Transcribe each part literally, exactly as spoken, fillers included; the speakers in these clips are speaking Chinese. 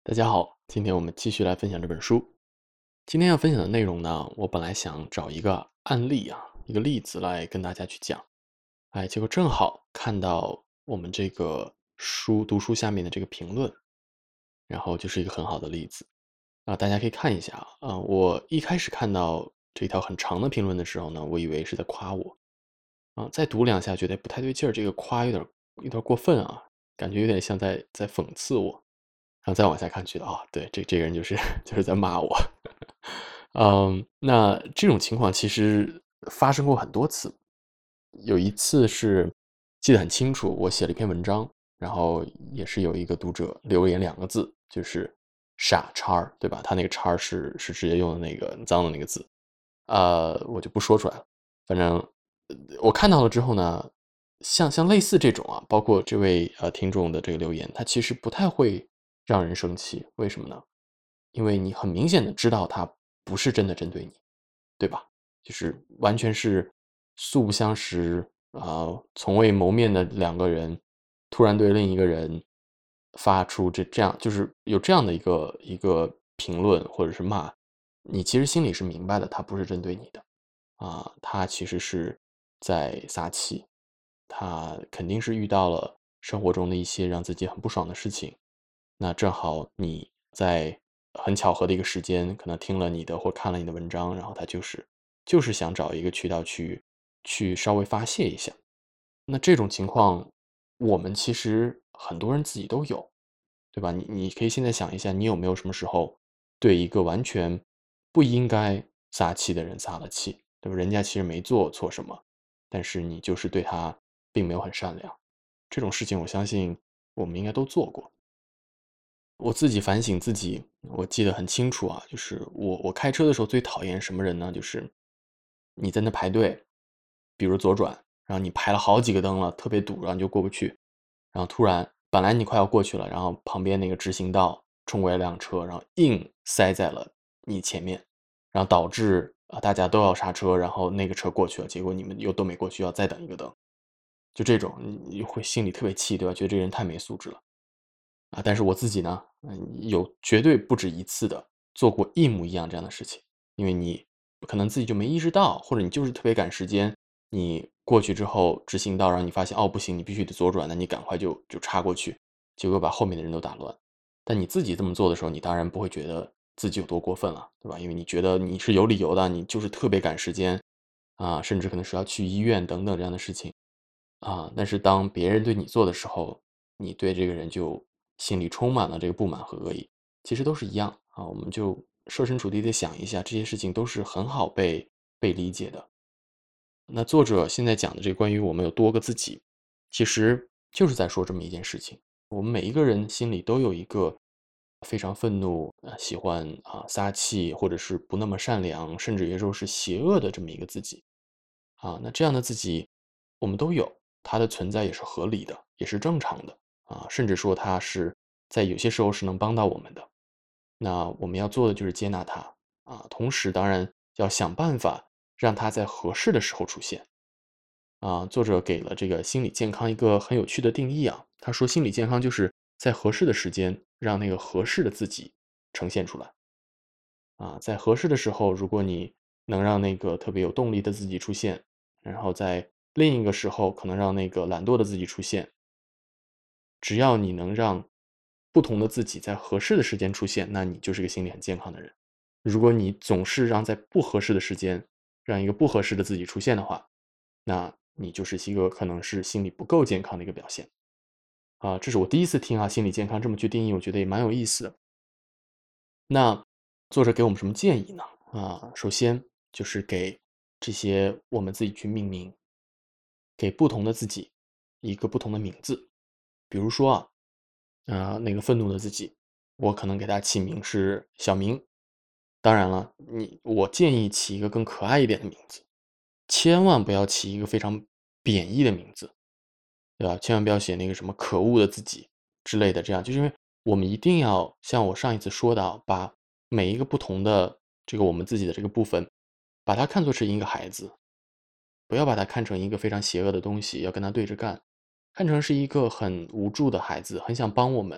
大家好，今天我们继续来分享这本书。今天要分享的内容呢，我本来想找一个案例啊，一个例子来跟大家去讲。哎，结果正好看到我们这个书读书下面的这个评论，然后就是一个很好的例子啊，大家可以看一下啊。啊我一开始看到这条很长的评论的时候呢，我以为是在夸我啊，再读两下觉得不太对劲儿，这个夸有点有点过分啊，感觉有点像在在讽刺我。然后再往下看觉得啊，对，这这个人就是就是在骂我。嗯，那这种情况其实发生过很多次。有一次是记得很清楚，我写了一篇文章，然后也是有一个读者留言两个字，就是傻叉儿，对吧？他那个叉儿是是直接用的那个脏的那个字，呃，我就不说出来了。反正呃我看到了之后呢，像像类似这种啊，包括这位呃听众的这个留言，他其实不太会让人生气，为什么呢？因为你很明显的知道他不是真的针对你，对吧？就是完全是素不相识啊、从未谋面的两个人，突然对另一个人发出这这样，就是有这样的一个一个评论或者是骂，你其实心里是明白的，他不是针对你的啊、他其实是在撒气，他肯定是遇到了生活中的一些让自己很不爽的事情，那正好你在很巧合的一个时间，可能听了你的或看了你的文章，然后他就是就是想找一个渠道去去稍微发泄一下。那这种情况，我们其实很多人自己都有，对吧？你你可以现在想一下，你有没有什么时候对一个完全不应该撒气的人撒了气，对吧？人家其实没做错什么，但是你就是对他并没有很善良。这种事情，我相信我们应该都做过。我自己反省自己，我记得很清楚啊，就是我我开车的时候最讨厌什么人呢？就是你在那排队，比如左转，然后你排了好几个灯了，特别堵，然后你就过不去，然后突然本来你快要过去了，然后旁边那个直行道冲过来一辆车，然后硬塞在了你前面，然后导致啊大家都要刹车，然后那个车过去了，结果你们又都没过去，要再等一个灯，就这种你你会心里特别气，对吧？觉得这个人太没素质了。啊，但是我自己呢，嗯，有绝对不止一次的做过一模一样这样的事情。因为你可能自己就没意识到，或者你就是特别赶时间，你过去之后直行道，然后你发现，哦，不行，你必须得左转，那你赶快就就插过去，结果把后面的人都打乱。但你自己这么做的时候，你当然不会觉得自己有多过分了，对吧？因为你觉得你是有理由的，你就是特别赶时间，啊，甚至可能是要去医院等等这样的事情。啊，但是当别人对你做的时候，你对这个人就心里充满了这个不满和恶意，其实都是一样啊。我们就设身处地的想一下，这些事情都是很好被被理解的。那作者现在讲的这个关于我们有多个自己，其实就是在说这么一件事情。我们每一个人心里都有一个非常愤怒、呃喜欢啊撒气，或者是不那么善良，甚至有时候是邪恶的这么一个自己。啊，那这样的自己我们都有，它的存在也是合理的，也是正常的啊，甚至说它是在有些时候是能帮到我们的。那我们要做的就是接纳它啊，同时当然要想办法让它在合适的时候出现啊。作者给了这个心理健康一个很有趣的定义啊，他说心理健康就是在合适的时间让那个合适的自己呈现出来。啊，在合适的时候，如果你能让那个特别有动力的自己出现，然后在另一个时候可能让那个懒惰的自己出现，只要你能让不同的自己在合适的时间出现，那你就是个心理很健康的人。如果你总是让在不合适的时间让一个不合适的自己出现的话，那你就是一个可能是心理不够健康的一个表现。啊，这是我第一次听啊，心理健康这么去定义，我觉得也蛮有意思的。那作者给我们什么建议呢？啊，首先就是给这些我们自己去命名，给不同的自己一个不同的名字。比如说啊，啊，那个愤怒的自己，我可能给他起名是小明。当然了，你我建议起一个更可爱一点的名字，千万不要起一个非常贬义的名字，对吧？千万不要写那个什么可恶的自己之类的，这样就是因为我们一定要像我上一次说的，把每一个不同的这个我们自己的这个部分，把它看作是一个孩子，不要把它看成一个非常邪恶的东西，要跟他对着干，看成是一个很无助的孩子，很想帮我们，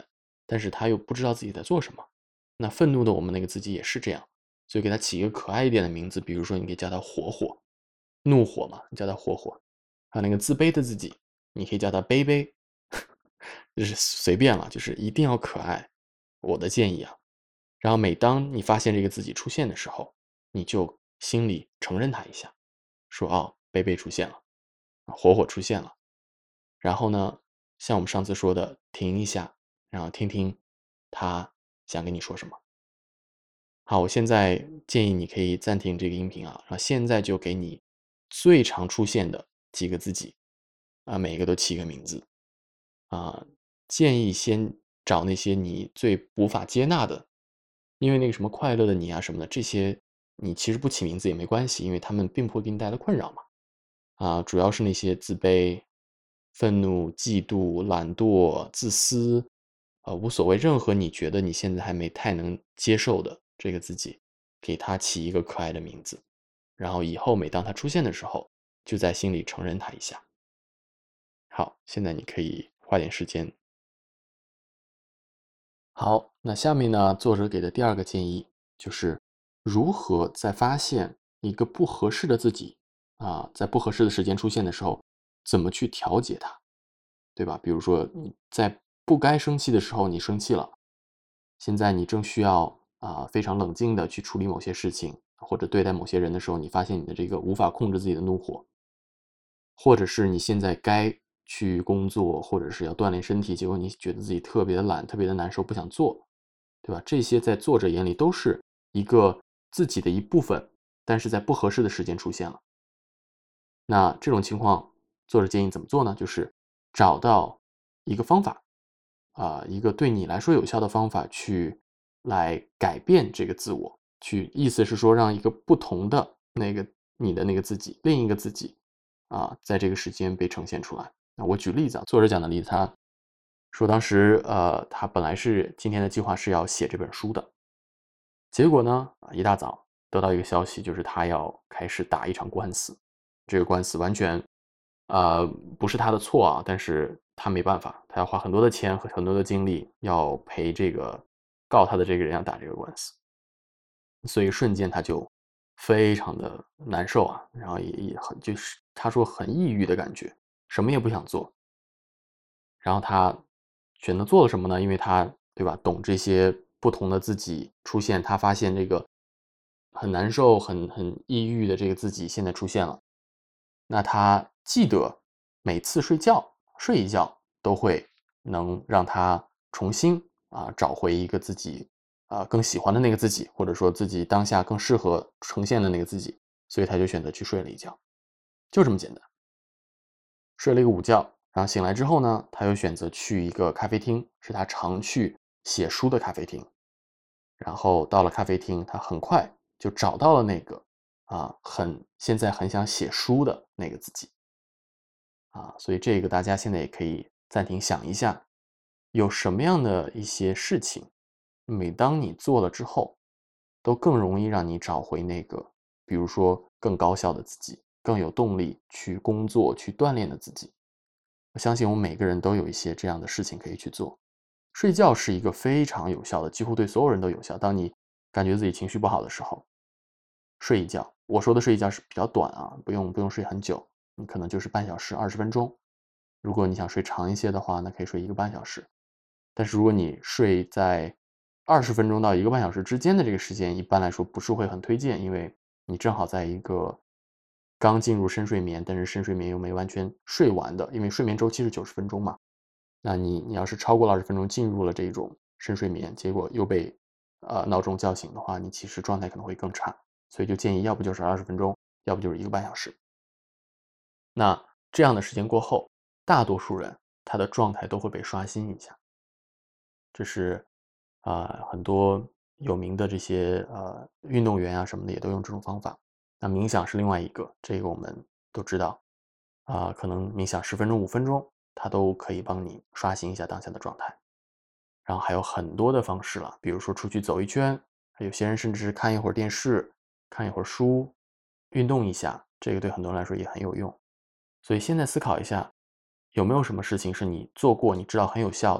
但是他又不知道自己在做什么。那愤怒的我们那个自己也是这样，所以给他起一个可爱一点的名字，比如说你可以叫他火火，怒火嘛，你叫他火火。还有那个自卑的自己，你可以叫他卑卑，就是随便了，就是一定要可爱。我的建议啊，然后每当你发现这个自己出现的时候，你就心里承认他一下，说哦，卑卑出现了，火火出现了。然后呢，像我们上次说的，停一下，然后听听他想跟你说什么。好，我现在建议你可以暂停这个音频啊，然后现在就给你最常出现的几个自己啊，每个都起一个名字啊。建议先找那些你最无法接纳的，因为那个什么快乐的你啊什么的，这些你其实不起名字也没关系，因为他们并不会给你带来困扰嘛。啊，主要是那些自卑、愤怒、嫉妒、懒惰、自私，呃，无所谓，任何你觉得你现在还没太能接受的这个自己，给他起一个可爱的名字，然后以后每当他出现的时候，就在心里承认他一下。好，现在你可以花点时间。好，那下面呢，作者给的第二个建议就是如何在发现一个不合适的自己啊，在不合适的时间出现的时候，怎么去调节它。对吧？比如说你在不该生气的时候你生气了，现在你正需要啊、非常冷静的去处理某些事情，或者对待某些人的时候，你发现你的这个无法控制自己的怒火，或者是你现在该去工作，或者是要锻炼身体，结果你觉得自己特别的懒，特别的难受，不想做，对吧？这些在作者眼里都是一个自己的一部分，但是在不合适的时间出现了。那这种情况，作者建议怎么做呢？就是找到一个方法，啊、一个对你来说有效的方法，去来改变这个自我。去，意思是说，让一个不同的那个你的那个自己，另一个自己，啊、在这个时间被呈现出来。那我举例子啊，作者讲的例子，他说当时呃，他本来是今天的计划是要写这本书的，结果呢，啊，一大早得到一个消息，就是他要开始打一场官司。这个官司完全，呃，不是他的错啊，但是他没办法，他要花很多的钱和很多的精力，要陪这个告他的这个人要打这个官司，所以瞬间他就非常的难受啊，然后也也很就是他说很抑郁的感觉，什么也不想做。然后他选择做了什么呢？因为他对吧，懂这些不同的自己出现，他发现这个很难受、很很抑郁的这个自己现在出现了。那他记得每次睡觉睡一觉都会能让他重新啊找回一个自己啊更喜欢的那个自己，或者说自己当下更适合呈现的那个自己，所以他就选择去睡了一觉，就这么简单。睡了一个午觉，然后醒来之后呢，他又选择去一个咖啡厅，是他常去写书的咖啡厅。然后到了咖啡厅，他很快就找到了那个啊，很现在很想写书的那个自己啊。所以这个大家现在也可以暂停想一下，有什么样的一些事情，每当你做了之后，都更容易让你找回那个，比如说更高效的自己，更有动力去工作、去锻炼的自己。我相信我们每个人都有一些这样的事情可以去做。睡觉是一个非常有效的，几乎对所有人都有效。当你感觉自己情绪不好的时候，睡一觉。我说的睡一觉是比较短啊，不用不用睡很久，你可能就是半小时、二十分钟。如果你想睡长一些的话，那可以睡一个半小时。但是如果你睡在二十分钟到一个半小时之间的这个时间，一般来说不是会很推荐，因为你正好在一个刚进入深睡眠，但是深睡眠又没完全睡完的，因为睡眠周期是九十分钟嘛。那你你要是超过了二十分钟进入了这种深睡眠，结果又被呃闹钟叫醒的话，你其实状态可能会更差。所以就建议要不就是二十分钟，要不就是一个半小时。那这样的时间过后，大多数人他的状态都会被刷新一下。这是啊、很多有名的这些呃运动员啊什么的也都用这种方法。那冥想是另外一个，这个我们都知道啊、可能冥想十分钟、五分钟，它都可以帮你刷新一下当下的状态。然后还有很多的方式了，比如说出去走一圈，有些人甚至是看一会儿电视，看一会儿书，运动一下，这个对很多人来说也很有用。所以现在思考一下，有没有什么事情是你做过，你知道很有效的，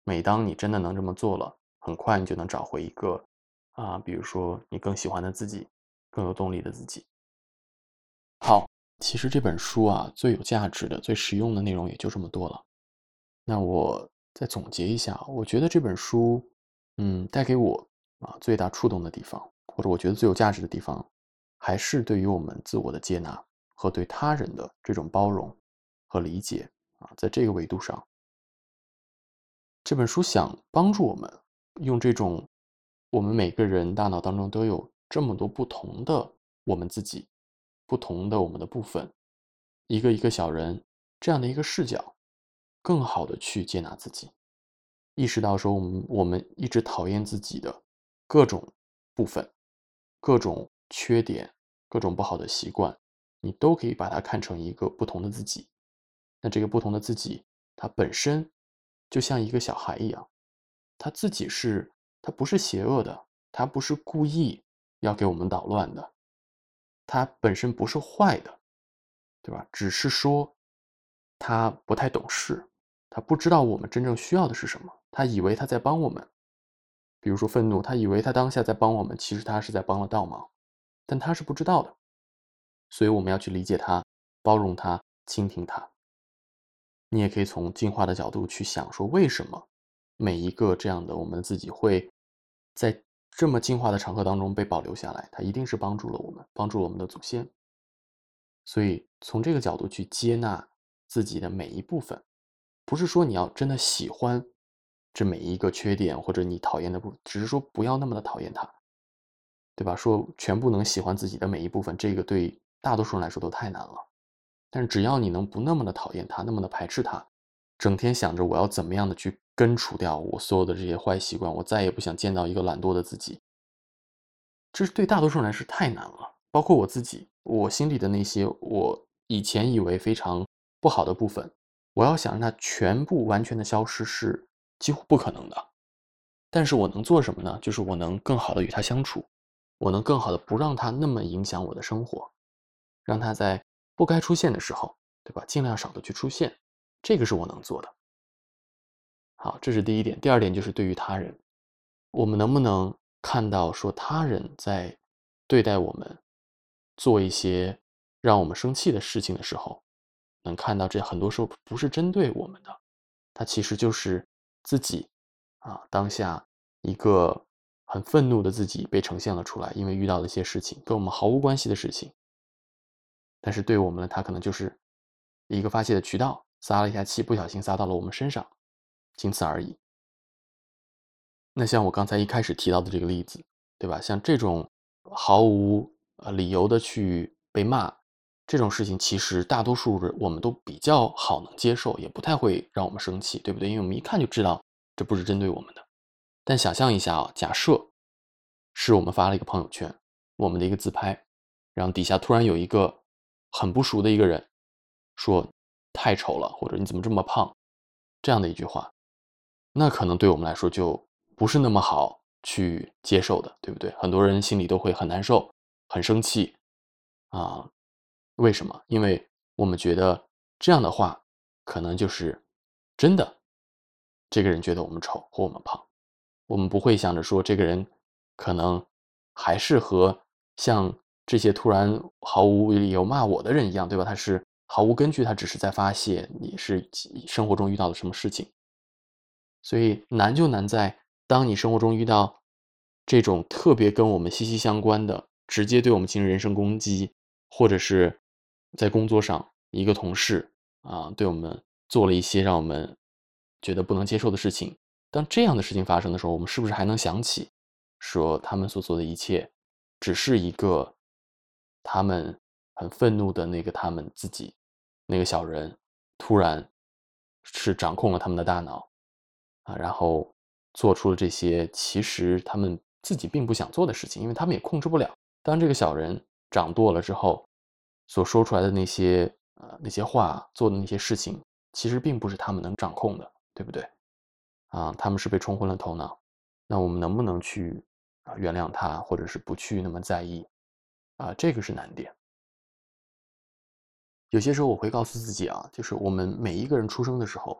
每当你真的能这么做了，很快你就能找回一个啊，比如说你更喜欢的自己，更有动力的自己。好，其实这本书啊，最有价值的、最实用的内容也就这么多了。那我再总结一下啊，我觉得这本书，嗯，带给我啊最大触动的地方，或者我觉得最有价值的地方，还是对于我们自我的接纳和对他人的这种包容和理解啊，在这个维度上，这本书想帮助我们用这种我们每个人大脑当中都有这么多不同的我们自己，不同的我们的部分，一个一个小人这样的一个视角，更好的去接纳自己。意识到说我们我们一直讨厌自己的各种部分、各种缺点、各种不好的习惯，你都可以把它看成一个不同的自己。那这个不同的自己，它本身就像一个小孩一样，他自己是他不是邪恶的，他不是故意要给我们捣乱的，他本身不是坏的，对吧？只是说他不太懂事，他不知道我们真正需要的是什么，他以为他在帮我们。比如说愤怒，他以为他当下在帮我们，其实他是在帮了倒忙，但他是不知道的。所以我们要去理解他，包容他，倾听他。你也可以从进化的角度去想说，为什么每一个这样的我们自己会在这么进化的场合当中被保留下来，它一定是帮助了我们，帮助了我们的祖先。所以从这个角度去接纳自己的每一部分，不是说你要真的喜欢这每一个缺点或者你讨厌的部分，只是说不要那么的讨厌它，对吧？说全部能喜欢自己的每一部分，这个对大多数人来说都太难了。但是只要你能不那么的讨厌它，那么的排斥它，整天想着我要怎么样的去根除掉我所有的这些坏习惯，我再也不想见到一个懒惰的自己，这是对大多数人来说太难了。包括我自己，我心里的那些我以前以为非常不好的部分，我要想让它全部完全的消失是几乎不可能的。但是我能做什么呢？就是我能更好的与它相处，我能更好的不让它那么影响我的生活，让它在不该出现的时候，对吧？尽量少的去出现，这个是我能做的。好，这是第一点。第二点就是对于他人，我们能不能看到说他人在对待我们做一些让我们生气的事情的时候，能看到这很多时候不是针对我们的，他其实就是自己啊，当下一个很愤怒的自己被呈现了出来，因为遇到了一些事情跟我们毫无关系的事情，但是对我们呢，他可能就是一个发泄的渠道，撒了一下气，不小心撒到了我们身上，仅此而已。那像我刚才一开始提到的这个例子，对吧？像这种毫无呃理由的去被骂，这种事情其实大多数人我们都比较好能接受，也不太会让我们生气，对不对？因为我们一看就知道这不是针对我们的。但想象一下啊，假设是我们发了一个朋友圈，我们的一个自拍，然后底下突然有一个很不熟的一个人说太丑了，或者你怎么这么胖，这样的一句话，那可能对我们来说就不是那么好去接受的，对不对？很多人心里都会很难受、很生气啊。为什么？因为我们觉得这样的话，可能就是真的，这个人觉得我们丑或我们胖。我们不会想着说这个人可能还是和像这些突然毫无理由骂我的人一样，对吧？他是毫无根据，他只是在发泄，你是生活中遇到了什么事情。所以难就难在，当你生活中遇到这种特别跟我们息息相关的，直接对我们进行人身攻击，或者是在工作上一个同事啊，对我们做了一些让我们觉得不能接受的事情。当这样的事情发生的时候，我们是不是还能想起，说他们所做的一切，只是一个他们很愤怒的那个他们自己，那个小人，突然是掌控了他们的大脑，啊，然后做出了这些其实他们自己并不想做的事情，因为他们也控制不了。当这个小人掌舵了之后，所说出来的那些呃那些话，做的那些事情，其实并不是他们能掌控的，对不对？啊，他们是被冲昏了头脑。那我们能不能去啊原谅他，或者是不去那么在意啊？这个是难点。有些时候我会告诉自己啊，就是我们每一个人出生的时候，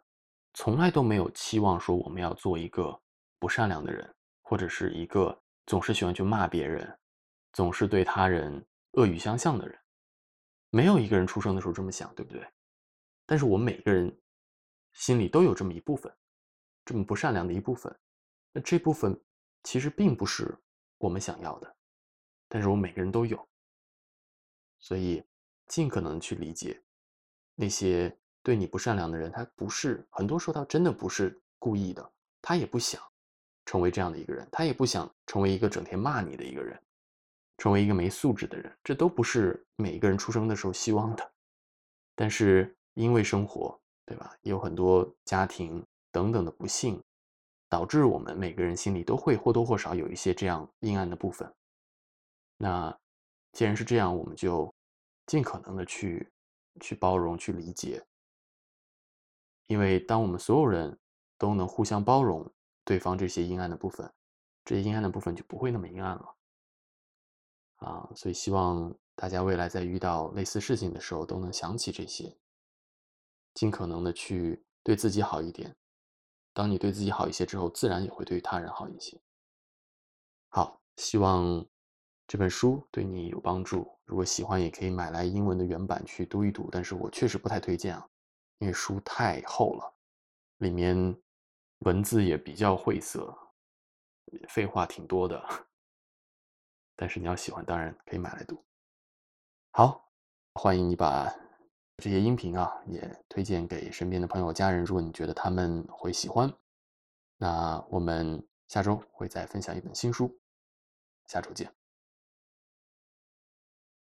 从来都没有期望说我们要做一个不善良的人，或者是一个总是喜欢去骂别人，总是对他人恶语相向的人。没有一个人出生的时候这么想，对不对？但是我们每个人心里都有这么一部分，这么不善良的一部分。那这部分其实并不是我们想要的，但是我们每个人都有。所以尽可能去理解那些对你不善良的人，他不是，很多时候他真的不是故意的，他也不想成为这样的一个人，他也不想成为一个整天骂你的一个人，成为一个没素质的人，这都不是每一个人出生的时候希望的。但是因为生活，对吧，有很多家庭等等的不幸，导致我们每个人心里都会或多或少有一些这样阴暗的部分。那既然是这样，我们就尽可能的去去包容、去理解，因为当我们所有人都能互相包容对方这些阴暗的部分，这些阴暗的部分就不会那么阴暗了啊。所以希望大家未来在遇到类似事情的时候，都能想起这些，尽可能的去对自己好一点。当你对自己好一些之后，自然也会对他人好一些。好，希望这本书对你有帮助。如果喜欢，也可以买来英文的原版去读一读，但是我确实不太推荐啊，因为书太厚了，里面文字也比较晦涩，废话挺多的。但是你要喜欢，当然可以买来读。好，欢迎你把这些音频啊也推荐给身边的朋友、家人，如果你觉得他们会喜欢。那我们下周会再分享一本新书，下周见。